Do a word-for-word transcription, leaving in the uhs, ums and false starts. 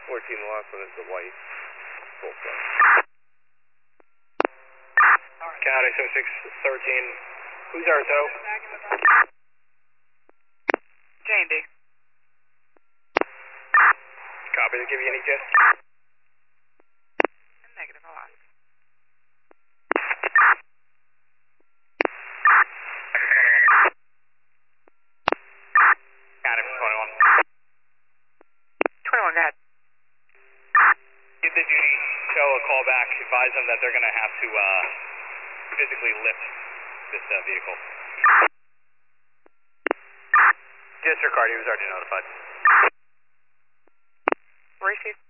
fourteen, the last one is the white. Full front. County seven six thirteen. Who's our tow? J and D. Copy. Did they give you any tips? Negative, I'll ask. County twenty-one. twenty-one, go ahead. Give the duty tow a call back. Advise them that they're going to have to uh, physically lift this uh, vehicle. District card, he was already notified. Receive.